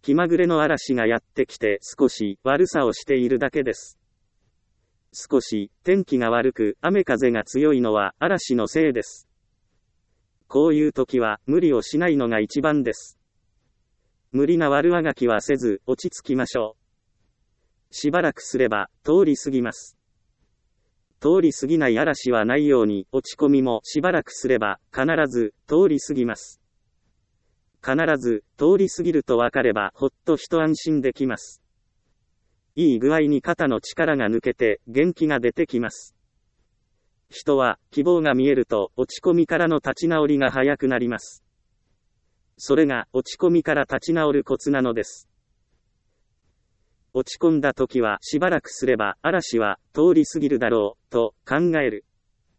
気まぐれの嵐がやってきて少し悪さをしているだけです。少し天気が悪く雨風が強いのは嵐のせいです。こういう時は無理をしないのが一番です。無理な悪あがきはせず落ち着きましょう。しばらくすれば通り過ぎます。通り過ぎない嵐はないように落ち込みもしばらくすれば必ず通り過ぎます。必ず通り過ぎると分かればほっと一安心できます。いい具合に肩の力が抜けて元気が出てきます。人は希望が見えると落ち込みからの立ち直りが早くなります。それが落ち込みから立ち直るコツなのです。落ち込んだ時はしばらくすれば嵐は通り過ぎるだろうと考える。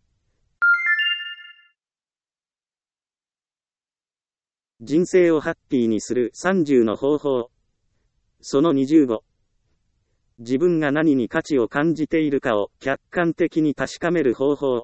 人生をハッピーにするさんじゅうの方法。そのにじゅうご。自分が何に価値を感じているかを客観的に確かめる方法。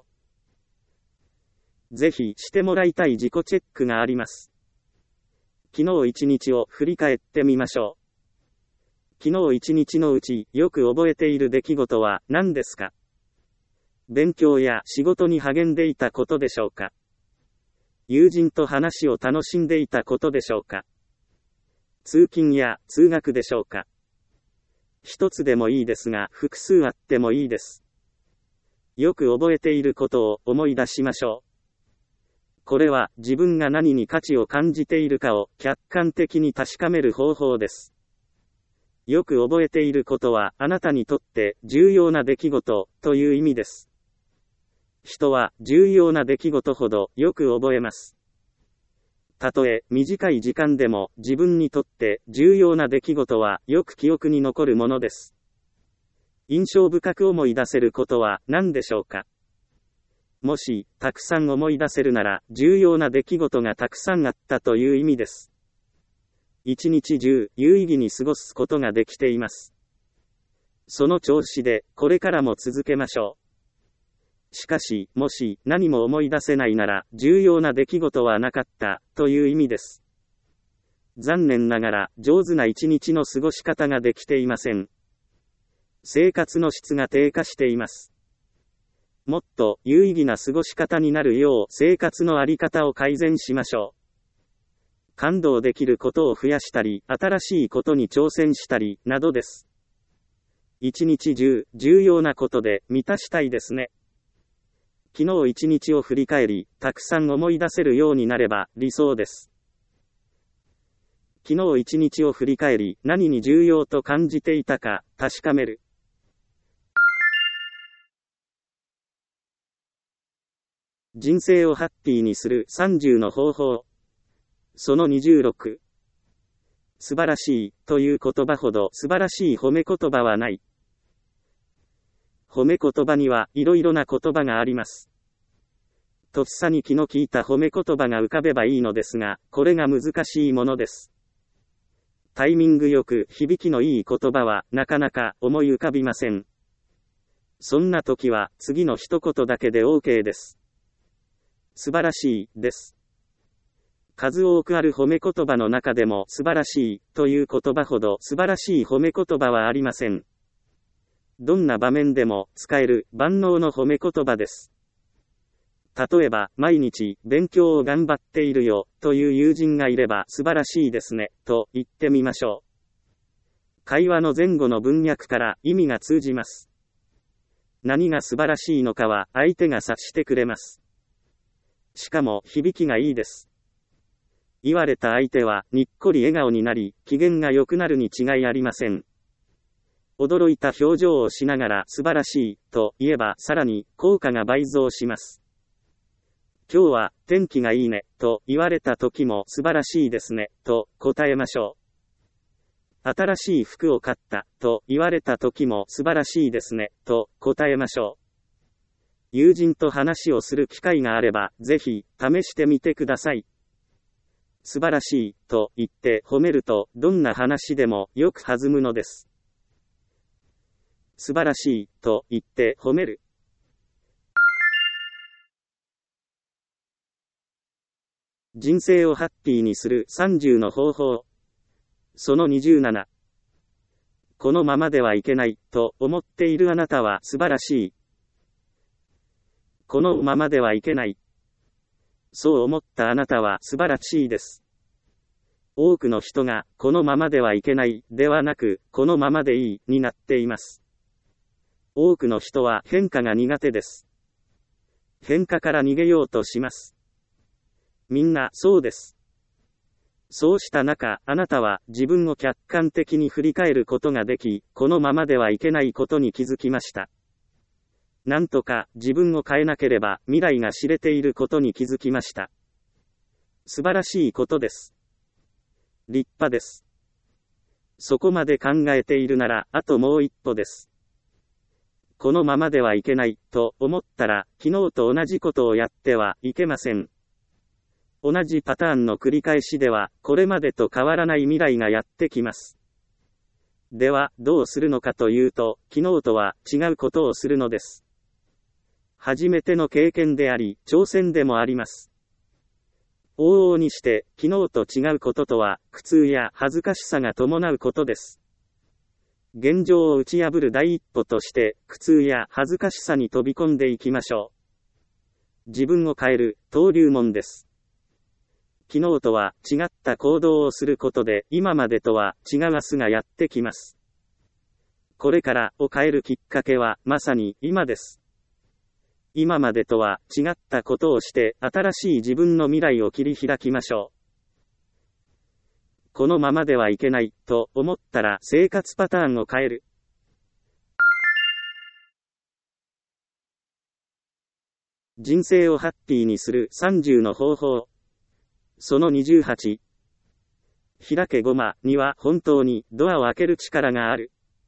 ぜひしてもらいたい自己チェックがあります。昨日一日を振り返ってみましょう。昨日一日のうちよく覚えている出来事は何ですか？勉強や仕事に励んでいたことでしょうか？友人と話を楽しんでいたことでしょうか？通勤や通学でしょうか？一つでもいいですが複数あってもいいです。よく覚えていることを思い出しましょう。これは自分が何に価値を感じているかを客観的に確かめる方法です。よく覚えていることはあなたにとって重要な出来事という意味です。人は重要な出来事ほどよく覚えます。たとえ短い時間でも自分にとって重要な出来事はよく記憶に残るものです。印象深く思い出せることは何でしょうか？もし、たくさん思い出せるなら、重要な出来事がたくさんあったという意味です。一日中、有意義に過ごすことができています。その調子で、これからも続けましょう。しかし、もし、何も思い出せないなら、重要な出来事はなかった、という意味です。残念ながら、上手な一日の過ごし方ができていません。生活の質が低下しています。もっと有意義な過ごし方になるよう生活のあり方を改善しましょう。感動できることを増やしたり、新しいことに挑戦したり、などです。一日中、重要なことで満たしたいですね。昨日一日を振り返り、たくさん思い出せるようになれば理想です。昨日一日を振り返り、何に重要と感じていたか確かめる。人生をハッピーにするさんじゅうの方法。そのにじゅうろく。素晴らしいという言葉ほど素晴らしい褒め言葉はない。褒め言葉にはいろいろな言葉があります。とっさに気の利いた褒め言葉が浮かべばいいのですが、これが難しいものです。タイミングよく響きのいい言葉はなかなか思い浮かびません。そんな時は次の一言だけで OK です。素晴らしい、です。数多くある褒め言葉の中でも素晴らしい、という言葉ほど素晴らしい褒め言葉はありません。どんな場面でも使える万能の褒め言葉です。例えば、毎日勉強を頑張っているよ、という友人がいれば素晴らしいですね、と言ってみましょう。会話の前後の文脈から意味が通じます。何が素晴らしいのかは相手が察してくれます。しかも響きがいいです。言われた相手はにっこり笑顔になり、機嫌が良くなるに違いありません。驚いた表情をしながら素晴らしいと言えばさらに効果が倍増します。今日は天気がいいねと言われた時も素晴らしいですねと答えましょう。新しい服を買ったと言われた時も素晴らしいですねと答えましょう。友人と話をする機会があれば、ぜひ、試してみてください。素晴らしい、と言って褒めると、どんな話でもよく弾むのです。素晴らしい、と言って褒める。人生をハッピーにするさんじゅうの方法。 そのにじゅうなな。このままではいけない、と思っているあなたは素晴らしい。このままではいけない。そう思ったあなたは素晴らしいです。多くの人が、このままではいけない、ではなく、このままでいい、になっています。多くの人は変化が苦手です。変化から逃げようとします。みんなそうです。そうした中、あなたは自分を客観的に振り返ることができ、このままではいけないことに気づきました。なんとか自分を変えなければ未来が知れていることに気づきました。素晴らしいことです。立派です。そこまで考えているなら、あともう一歩です。このままではいけない、と思ったら、昨日と同じことをやってはいけません。同じパターンの繰り返しでは、これまでと変わらない未来がやってきます。では、どうするのかというと、昨日とは違うことをするのです。初めての経験であり、挑戦でもあります。往々にして、昨日と違うこととは、苦痛や恥ずかしさが伴うことです。現状を打ち破る第一歩として、苦痛や恥ずかしさに飛び込んでいきましょう。自分を変える、登竜門です。昨日とは違った行動をすることで、今までとは違う明日がやってきます。これからを変えるきっかけは、まさに今です。今までとは違ったことをして、新しい自分の未来を切り開きましょう。このままではいけない、と思ったら生活パターンを変える。人生をハッピーにするさんじゅうの方法。そのにじゅうはち。開けごまには本当にドアを開ける力がある。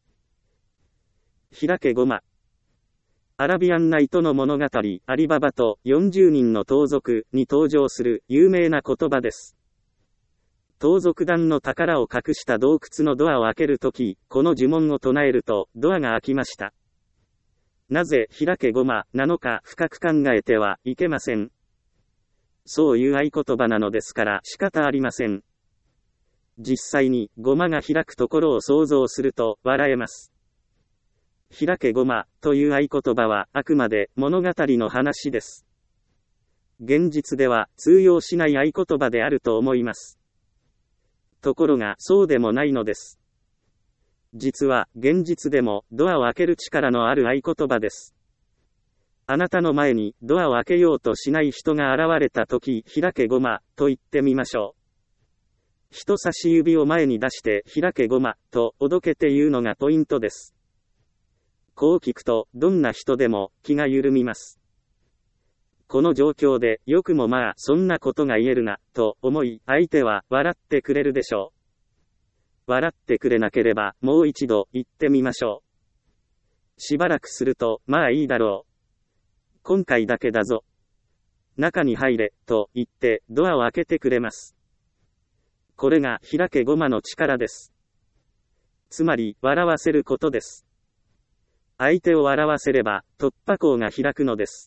開けごま。アラビアンナイトの物語、アリババとよんじゅうにんの盗賊に登場する有名な言葉です。盗賊団の宝を隠した洞窟のドアを開けるとき、この呪文を唱えると、ドアが開きました。なぜ開けごまなのか深く考えてはいけません。そういう合言葉なのですから仕方ありません。実際にごまが開くところを想像すると笑えます。開けごまという合言葉はあくまで物語の話です。現実では通用しない合言葉であると思います。ところがそうでもないのです。実は現実でもドアを開ける力のある合言葉です。あなたの前にドアを開けようとしない人が現れたとき、開けごまと言ってみましょう。人差し指を前に出して開けごまとおどけて言うのがポイントです。こう聞くとどんな人でも気が緩みます。この状況でよくもまあそんなことが言えるなと思い、相手は笑ってくれるでしょう。笑ってくれなければもう一度言ってみましょう。しばらくするとまあいいだろう。今回だけだぞ。中に入れ、と言ってドアを開けてくれます。これが開けごまの力です。つまり、笑わせることです。相手を笑わせれば、突破口が開くのです。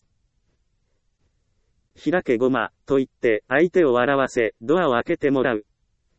開けごま、と言って、相手を笑わせ、ドアを開けてもらう。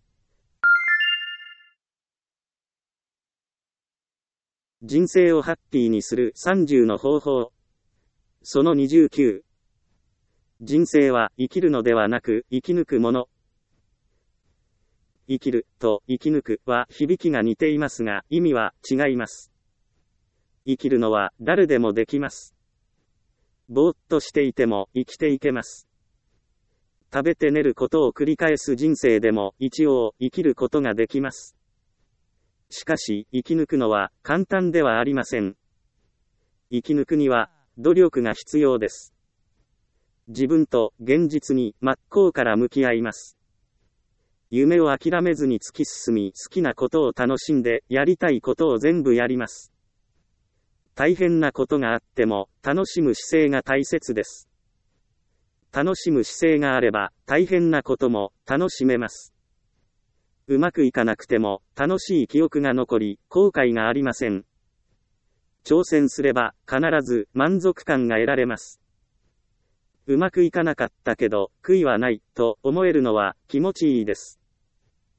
人生をハッピーにするさんじゅうの方法。そのにじゅうきゅう。人生は生きるのではなく生き抜くもの。生きると生き抜くは響きが似ていますが意味は違います。生きるのは誰でもできます。ぼーっとしていても生きていけます。食べて寝ることを繰り返す人生でも一応生きることができます。しかし生き抜くのは簡単ではありません。生き抜くには努力が必要です。自分と現実に真っ向から向き合います。夢を諦めずに突き進み、好きなことを楽しんで、やりたいことを全部やります。大変なことがあっても、楽しむ姿勢が大切です。楽しむ姿勢があれば、大変なことも楽しめます。うまくいかなくても、楽しい記憶が残り、後悔がありません。挑戦すれば、必ず満足感が得られます。うまくいかなかったけど、悔いはない、と思えるのは気持ちいいです。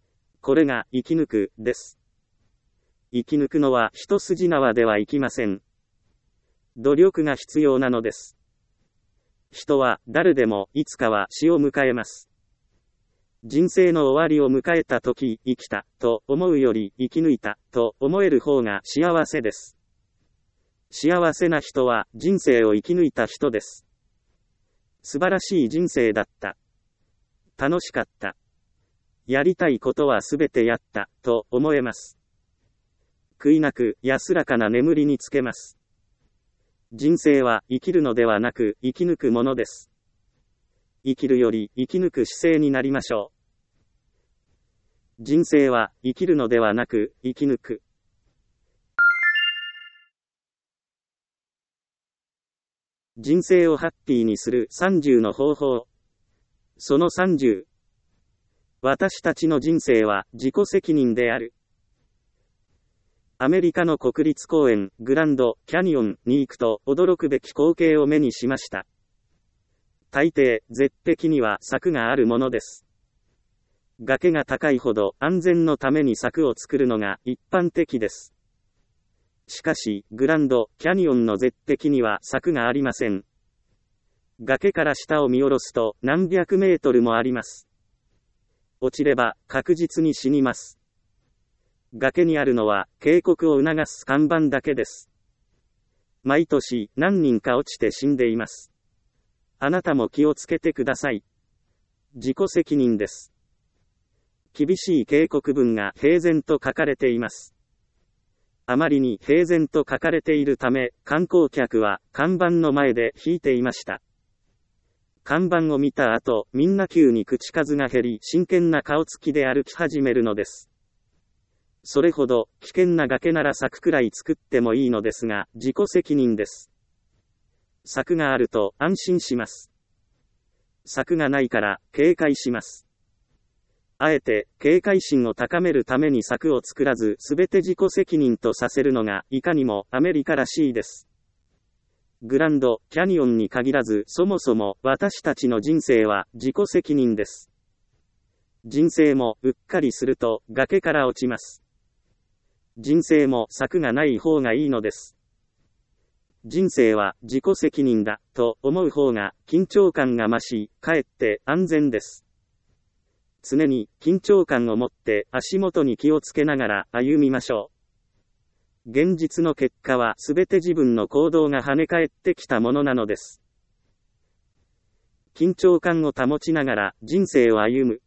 これが生き抜く、です。生き抜くのは一筋縄ではいきません。努力が必要なのです。人は誰でもいつかは死を迎えます。人生の終わりを迎えた時、生きたと思うより生き抜いたと思える方が幸せです。幸せな人は人生を生き抜いた人です。素晴らしい人生だった。楽しかった。やりたいことはすべてやったと思えます。悔いなく安らかな眠りにつけます。人生は生きるのではなく生き抜くものです。生きるより生き抜く姿勢になりましょう。人生は生きるのではなく生き抜く。人生をハッピーにするさんじゅうの方法。そのさんじゅう。私たちの人生は自己責任である。アメリカの国立公園、グランドキャニオンに行くと驚くべき光景を目にしました。大抵、絶壁には柵があるものです。崖が高いほど安全のために柵を作るのが一般的です。しかし、グランドキャニオンの絶壁には柵がありません。崖から下を見下ろすと何百メートルもあります。落ちれば確実に死にます。崖にあるのは警告を促す看板だけです。毎年何人か落ちて死んでいます。あなたも気をつけてください。自己責任です。厳しい警告文が平然と書かれています。あまりに平然と書かれているため、観光客は看板の前で引いていました。看板を見た後、みんな急に口数が減り、真剣な顔つきで歩き始めるのです。それほど危険な崖なら柵くらい作ってもいいのですが、自己責任です。柵があると安心します。柵がないから警戒します。あえて警戒心を高めるために柵を作らず、すべて自己責任とさせるのがいかにもアメリカらしいです。グランドキャニオンに限らず、そもそも私たちの人生は自己責任です。人生もうっかりすると崖から落ちます。人生も柵がない方がいいのです。人生は自己責任だと思う方が緊張感が増し、かえって安全です。常に緊張感を持って足元に気をつけながら歩みましょう。現実の結果はすべて自分の行動が跳ね返ってきたものなのです。緊張感を保ちながら人生を歩む。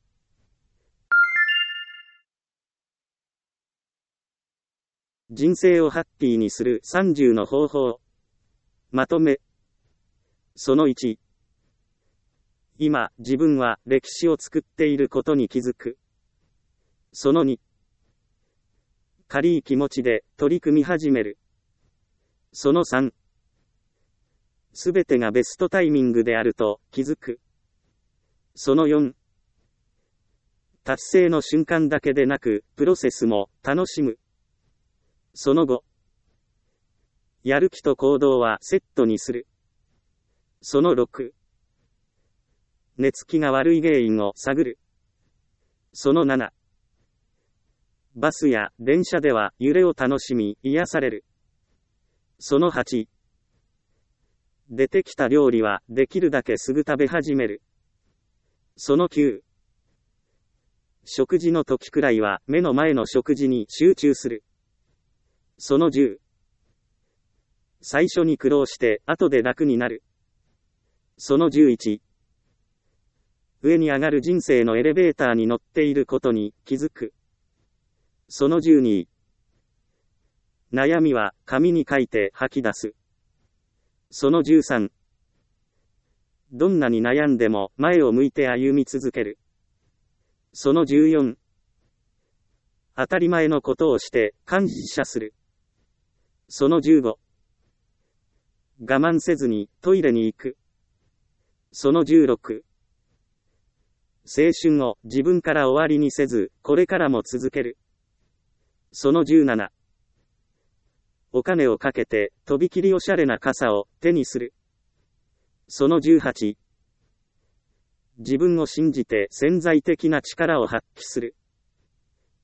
人生をハッピーにするさんじゅうの方法。まとめ。そのいち。今、自分は歴史を作っていることに気づく。そのに。軽い気持ちで取り組み始める。そのさん。すべてがベストタイミングであると気づく。そのよん。達成の瞬間だけでなく、プロセスも楽しむ。そのご。やる気と行動はセットにする。そのろく。寝つきが悪い原因を探る。そのなな。バスや電車では揺れを楽しみ、癒される。そのはち。出てきた料理はできるだけすぐ食べ始める。そのきゅう。食事の時くらいは目の前の食事に集中する。そのじゅう。最初に苦労して後で楽になる。そのじゅういち。上に上がる人生のエレベーターに乗っていることに気づく。そのじゅうに。悩みは紙に書いて吐き出す。そのじゅうさん。どんなに悩んでも前を向いて歩み続ける。そのじゅうよん。当たり前のことをして感謝する。そのじゅうご。我慢せずにトイレに行く。そのじゅうろく。青春を自分から終わりにせず、これからも続ける。そのじゅうなな。お金をかけて、とびきりおしゃれな傘を手にする。そのじゅうはち。自分を信じて潜在的な力を発揮する。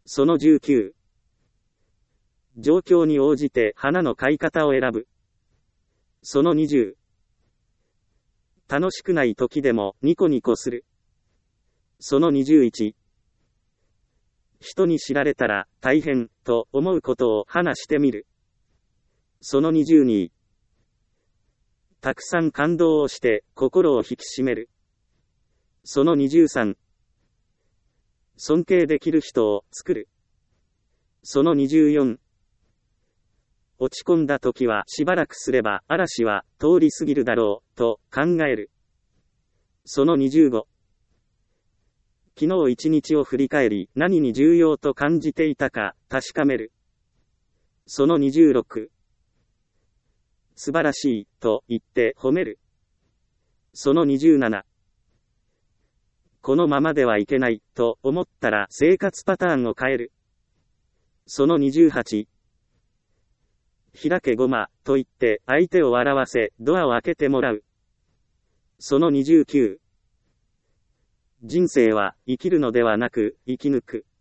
そのじゅうきゅう。状況に応じて花の買い方を選ぶ。そのにじゅう。楽しくない時でもニコニコする。そのにじゅういち。人に知られたら大変と思うことを話してみる。そのにじゅうに。たくさん感動をして心を引き締める。そのにじゅうさん。尊敬できる人を作る。そのにじゅうよん。落ち込んだ時はしばらくすれば嵐は通り過ぎるだろうと考える。そのにじゅうご。昨日一日を振り返り何に重要と感じていたか確かめる。そのにじゅうろく。素晴らしいと言って褒める。そのにじゅうなな。このままではいけないと思ったら生活パターンを変える。そのにじゅうはち。開けごまと言って相手を笑わせドアを開けてもらう。そのにじゅうきゅう。人生は生きるのではなく生き抜く。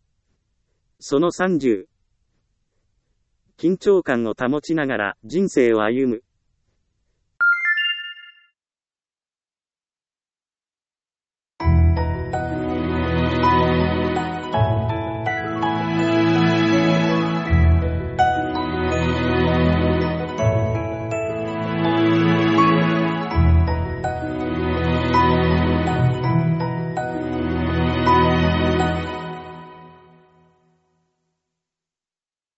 そのさんじゅう。緊張感を保ちながら人生を歩む。